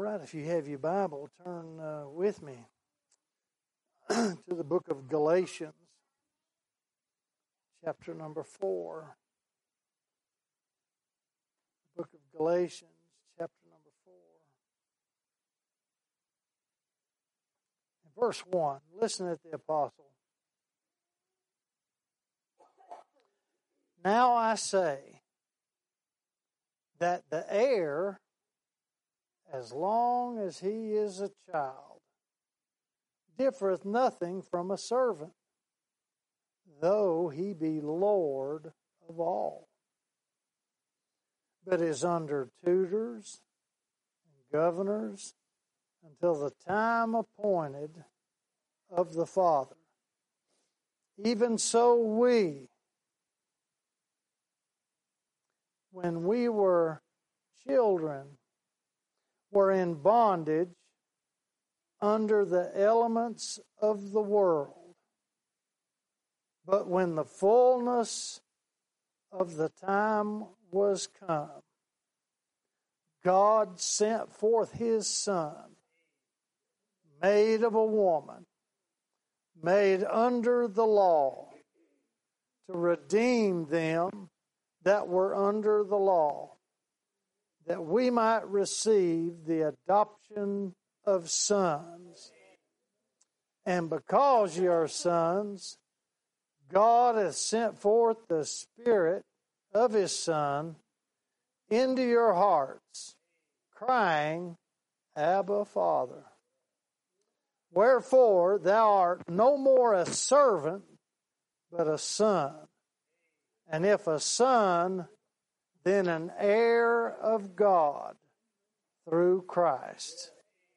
right, if you have your Bible, turn with me to the book of Galatians, chapter number 4. The book of Galatians, chapter number 4. In verse 1, listen at the apostle. Now I say that the heir, as long as he is a child, differeth nothing from a servant, though he be Lord of all, but is under tutors and governors until the time appointed of the Father. Even so we, when we were children, were in bondage under the elements of the world. But when the fullness of the time was come, God sent forth His Son, made of a woman, made under the law, to redeem them that were under the law, that we might receive the adoption of sons. And because ye are sons, God hath sent forth the Spirit of His Son into your hearts, crying, Abba, Father. Wherefore thou art no more a servant, but a son. And if a son, then an heir of God through Christ.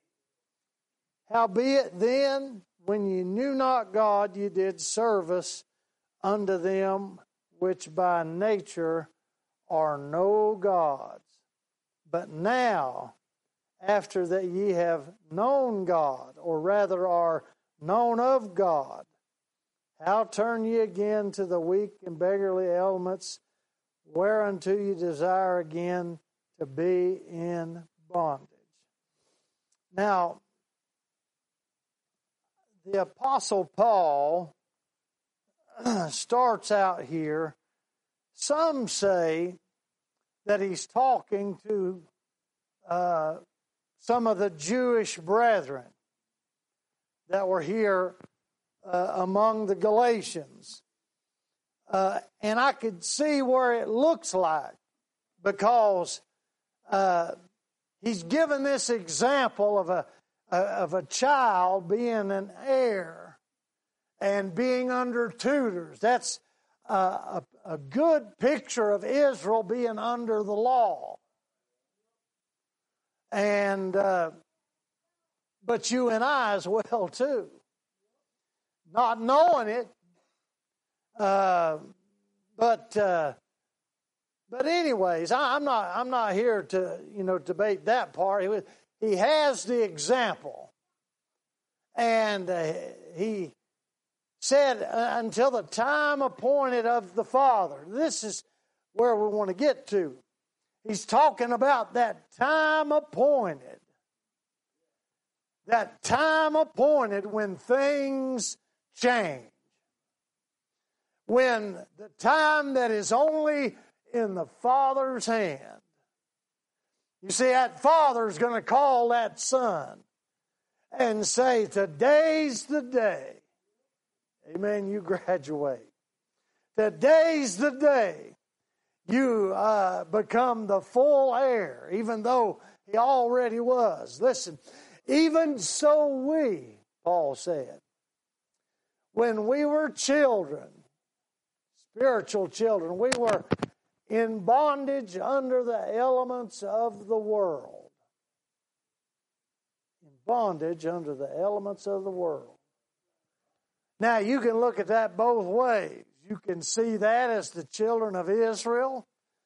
Howbeit then, when ye knew not God, ye did service unto them which by nature are no gods. But now, after that ye have known God, or rather are known of God, how turn ye again to the weak and beggarly elements, whereunto you desire again to be in bondage? Now, the Apostle Paul starts out here. Some say that he's talking to some of the Jewish brethren that were here among the Galatians. And I could see where it looks like, because he's given this example of a child being an heir and being under tutors. That's a good picture of Israel being under the law. And but you and I as well too, not knowing it. But anyways, I'm not here to debate that part. He has the example, and he said until the time appointed of the Father. This is where we want to get to. He's talking about that time appointed. That time appointed when things change. When the time that is only in the Father's hand. You see, that Father's going to call that Son and say, today's the day. Amen, you graduate. Today's the day you become the full heir, even though he already was. Listen, even so we, Paul said, when we were children, spiritual children, we were in bondage under the elements of the world. In bondage under the elements of the world. Now, you can look at that both ways. You can see that as the children of Israel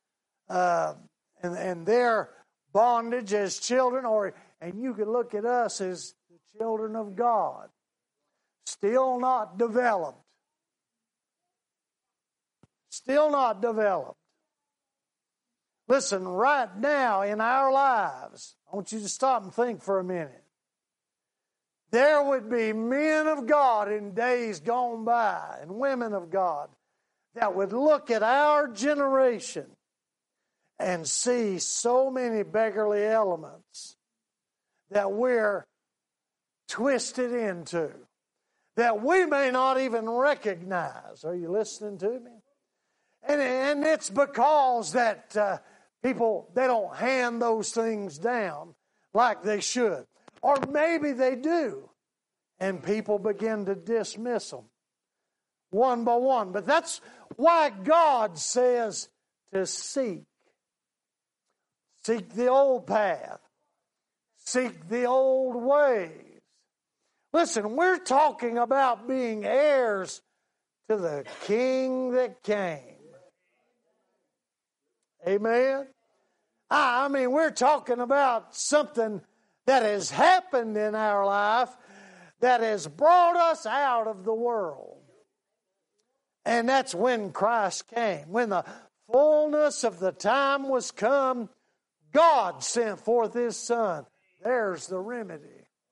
and their bondage as children, and you can look at us as the children of God, still not developed. Still not developed. Listen, right now in our lives, I want you to stop and think for a minute. There would be men of God in days gone by and women of God that would look at our generation and see so many beggarly elements that we're twisted into, that we may not even recognize. Are you listening to me? And it's because that people, they don't hand those things down like they should. Or maybe they do, and people begin to dismiss them one by one. But that's why God says to seek. Seek the old path. Seek the old ways. Listen, we're talking about being heirs to the King that came. Amen? I mean, we're talking about something that has happened in our life that has brought us out of the world. And that's when Christ came. When the fullness of the time was come, God sent forth His Son. There's the remedy.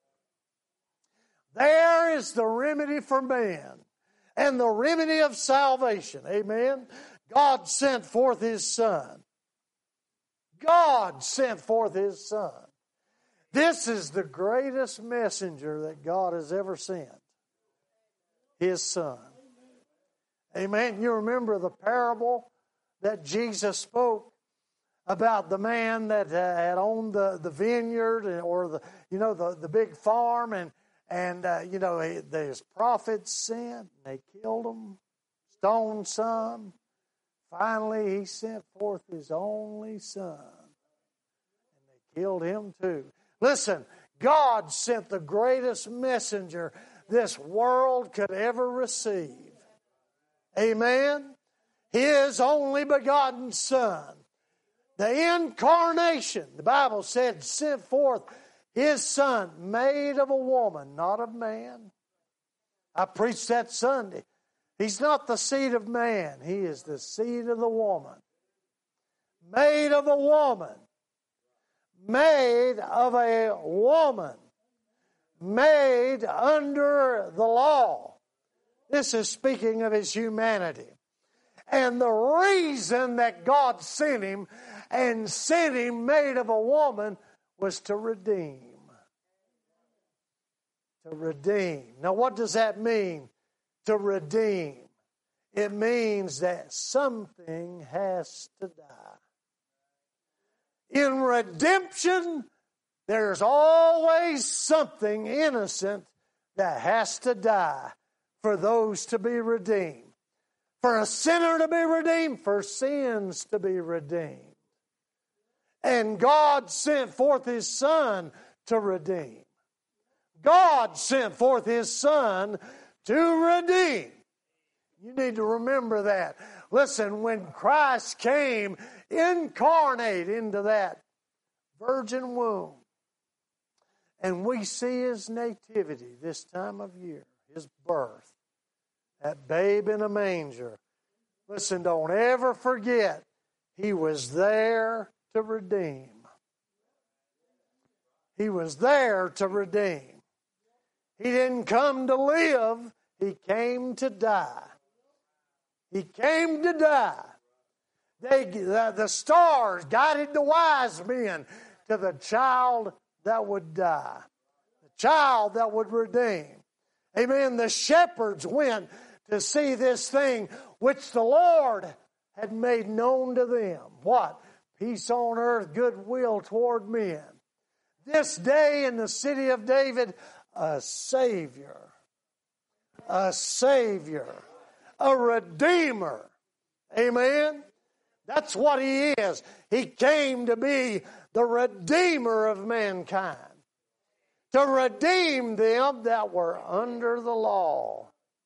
There is the remedy for man and the remedy of salvation. Amen? God sent forth His Son. God sent forth His Son. This is the greatest messenger that God has ever sent. His Son. Amen. You remember the parable that Jesus spoke about the man that had owned the vineyard or the big farm, and his prophets sinned. They killed them, stoned some. Finally, He sent forth His only Son, and they killed Him too. Listen, God sent the greatest messenger this world could ever receive. Amen? His only begotten Son. The incarnation, the Bible said, sent forth His Son, made of a woman, not of man. I preached that Sunday. He's not the seed of man. He is the seed of the woman. Made of a woman. Made of a woman. Made under the law. This is speaking of His humanity. And the reason that God sent Him, and sent Him made of a woman, was to redeem. To redeem. Now what does that mean? To redeem. It means that something has to die. In redemption, there's always something innocent that has to die for those to be redeemed. For a sinner to be redeemed, for sins to be redeemed. And God sent forth His Son to redeem. God sent forth His Son to redeem. You need to remember that. Listen, when Christ came incarnate into that virgin womb, and we see His nativity this time of year, His birth, that babe in a manger. Listen, don't ever forget, He was there to redeem. He was there to redeem. He didn't come to live, He came to die. He came to die. The stars guided the wise men to the child that would die. The child that would redeem. Amen. The shepherds went to see this thing which the Lord had made known to them. What? Peace on earth, goodwill toward men. This day in the city of David, a Savior. A Savior. A Redeemer. Amen. That's what He is. He came to be the Redeemer of mankind. To redeem them that were under the law,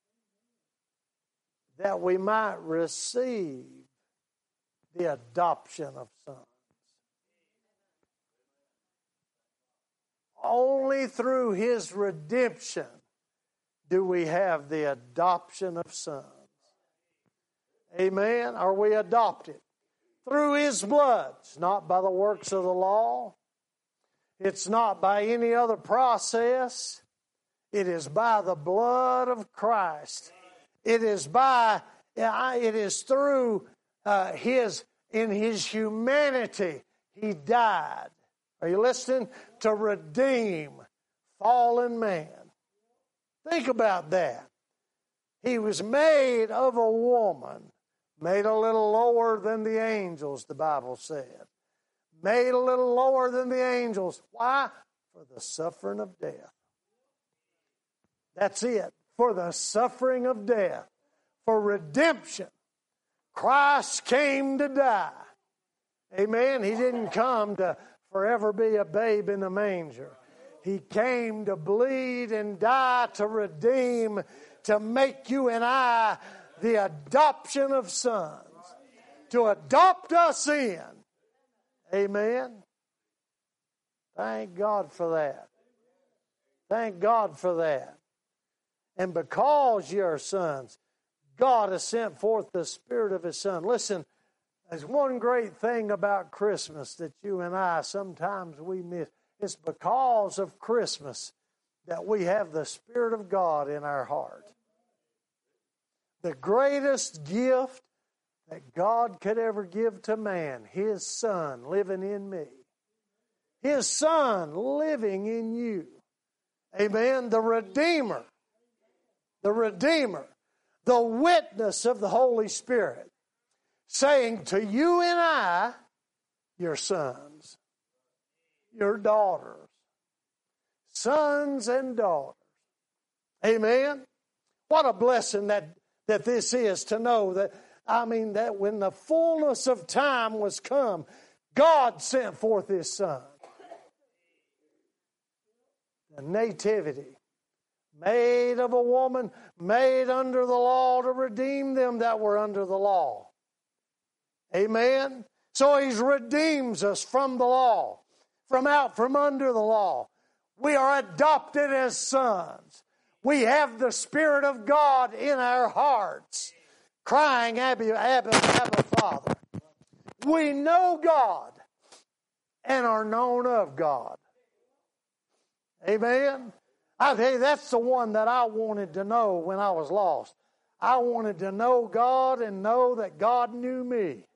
that we might receive the adoption of sons. Only through His redemption do we have the adoption of sons. Amen? Are we adopted? through His blood. It's not by the works of the law. It's not by any other process. It is by the blood of Christ. It is through in His humanity, He died. Are you listening? To redeem fallen man. Think about that. He was made of a woman, made a little lower than the angels, the Bible said. Made a little lower than the angels. Why? For the suffering of death. That's it. For the suffering of death. For redemption. Christ came to die. Amen. He didn't come to forever be a babe in a manger. He came to bleed and die to redeem, to make you and I the adoption of sons. To adopt us in. Amen. Thank God for that. Thank God for that. And because you are sons, God has sent forth the Spirit of His Son. Listen, there's one great thing about Christmas that you and I sometimes we miss. It's because of Christmas that we have the Spirit of God in our heart. The greatest gift that God could ever give to man, His Son living in me. His Son living in you. Amen. The Redeemer. The Redeemer. The witness of the Holy Spirit. Saying to you and I, your sons, your daughters, sons and daughters. Amen. What a blessing that this is to know that when the fullness of time was come, God sent forth His Son. The nativity, made of a woman, made under the law to redeem them that were under the law. Amen. So He redeems us from the law, from under the law. We are adopted as sons. We have the Spirit of God in our hearts, crying, Abba, Abba, Abba, Father. We know God and are known of God. Amen. I tell you, that's the one that I wanted to know when I was lost. I wanted to know God and know that God knew me.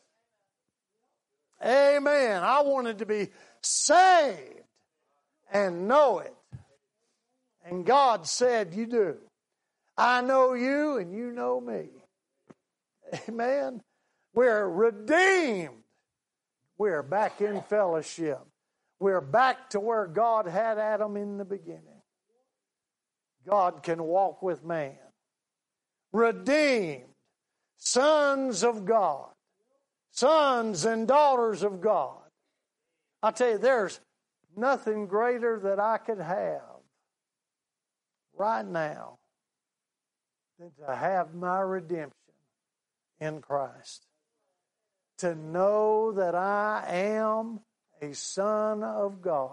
Amen. I wanted to be saved and know it. And God said, you do. I know you and you know me. Amen. We're redeemed. We're back in fellowship. We're back to where God had Adam in the beginning. God can walk with man. Redeemed. Sons of God. Sons and daughters of God. I tell you, there's nothing greater that I could have right now than to have my redemption in Christ. To know that I am a son of God.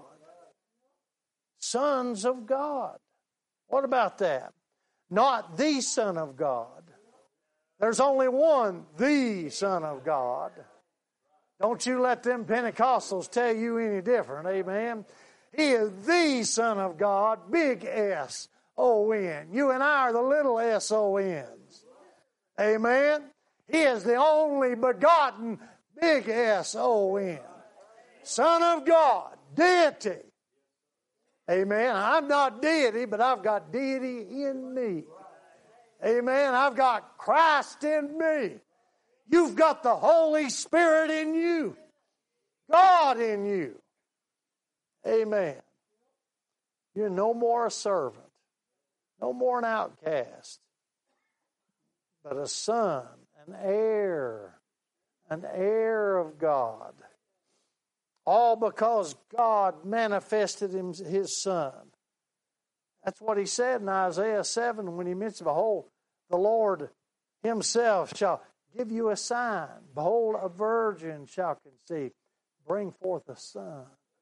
Sons of God. What about that? Not the Son of God. There's only one, the Son of God. Don't you let them Pentecostals tell you any different, amen? He is the Son of God, big S-O-N. You and I are the little S-O-Ns. Amen? He is the only begotten, big S-O-N. Son of God, deity. Amen. I'm not deity, but I've got deity in me. Amen. I've got Christ in me. You've got the Holy Spirit in you. God in you. Amen. You're no more a servant. No more an outcast. But a son, an heir of God. All because God manifested His Son. That's what He said in Isaiah 7 when He mentioned, behold, the Lord Himself shall give you a sign. Behold, a virgin shall conceive. Bring forth a son.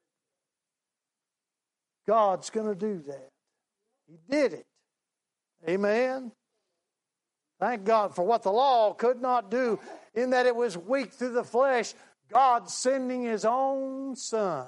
God's going to do that. He did it. Amen. Thank God for what the law could not do, in that it was weak through the flesh. God sending His own Son.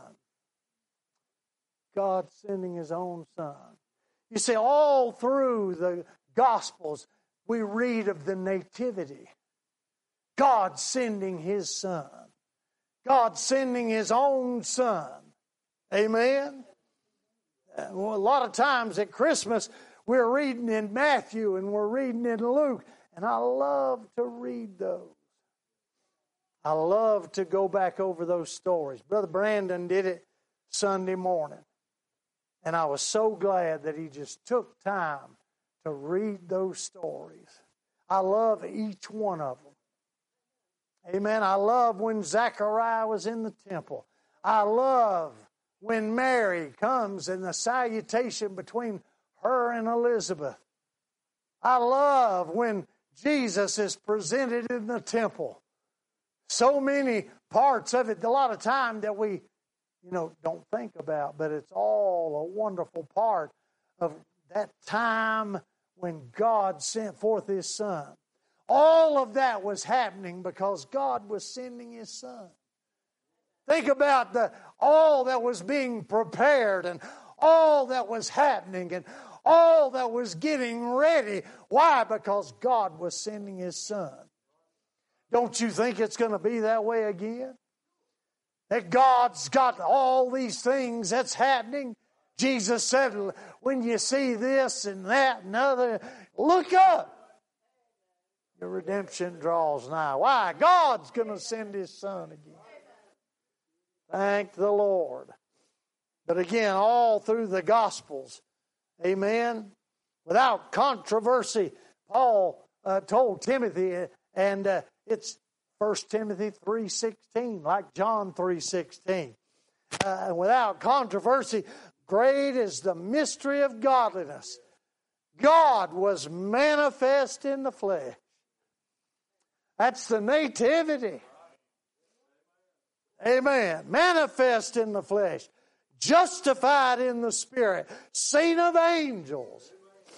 God sending His own Son. You see, all through the Gospels, we read of the nativity. God sending His Son. God sending His own Son. Amen? Well, a lot of times at Christmas, we're reading in Matthew and we're reading in Luke, and I love to read those. I love to go back over those stories. Brother Brandon did it Sunday morning, and I was so glad that he just took time to read those stories. I love each one of them. Amen. I love when Zechariah was in the temple. I love when Mary comes and the salutation between her and Elizabeth. I love when Jesus is presented in the temple. So many parts of it, a lot of time that we, don't think about, but it's all a wonderful part of that time when God sent forth His Son. All of that was happening because God was sending His Son. Think about all that was being prepared and all that was happening and all that was getting ready. Why? Because God was sending His Son. Don't you think it's going to be that way again? That God's got all these things that's happening. Jesus said, when you see this and that and other, look up. Your redemption draws nigh. Why? God's going to send His Son again. Thank the Lord. But again, all through the Gospels, amen, without controversy, Paul told Timothy, and it's 1 Timothy 3:16, like John 3:16. Without controversy, great is the mystery of godliness. God was manifest in the flesh. That's the nativity. Amen. Manifest in the flesh. Justified in the Spirit. Seen of angels.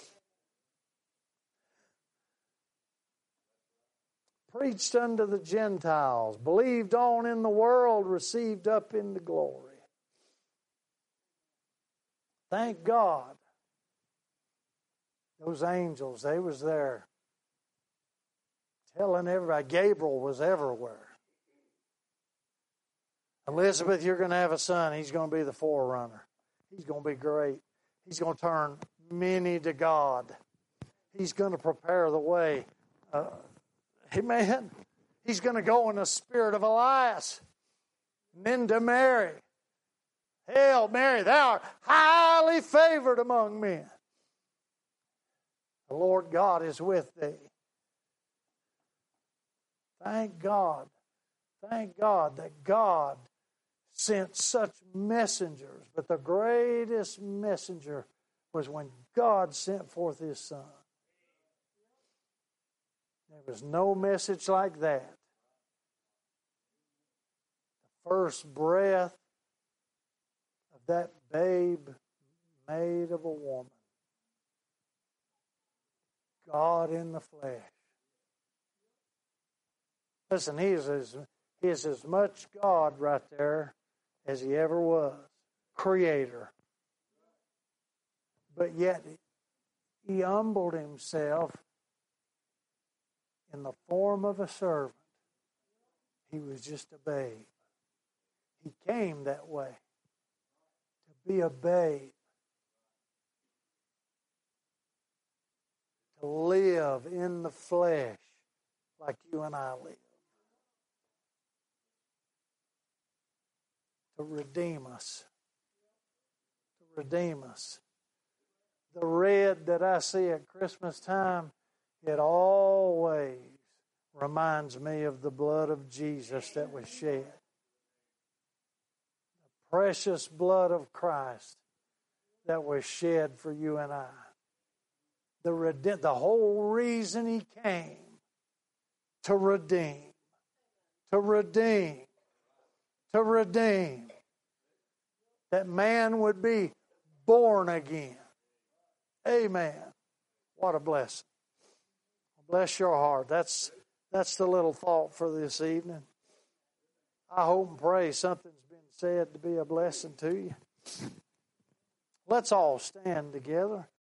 Preached unto the Gentiles. Believed on in the world. Received up into glory. Thank God. Those angels, they was there. Telling everybody. Gabriel was everywhere. Elizabeth, you're going to have a son. He's going to be the forerunner. He's going to be great. He's going to turn many to God. He's going to prepare the way. Amen. He's going to go in the spirit of Elias. And then to Mary. Hail, Mary, thou art highly favored among men. The Lord God is with thee. Thank God. Thank God that God sent such messengers. But the greatest messenger was when God sent forth His Son. There was no message like that. The first breath of that babe made of a woman. God in the flesh. Listen, He is as much God right there as He ever was. Creator. But yet, He humbled Himself in the form of a servant. He was just a babe. He came that way. To be a babe. To live in the flesh like you and I live. To redeem us. To redeem us. The red that I see at Christmas time, it always reminds me of the blood of Jesus that was shed. The precious blood of Christ that was shed for you and I. The whole reason He came, to redeem. To redeem. To redeem. That man would be born again. Amen. What a blessing. Bless your heart. That's the little thought for this evening. I hope and pray something's been said to be a blessing to you. Let's all stand together.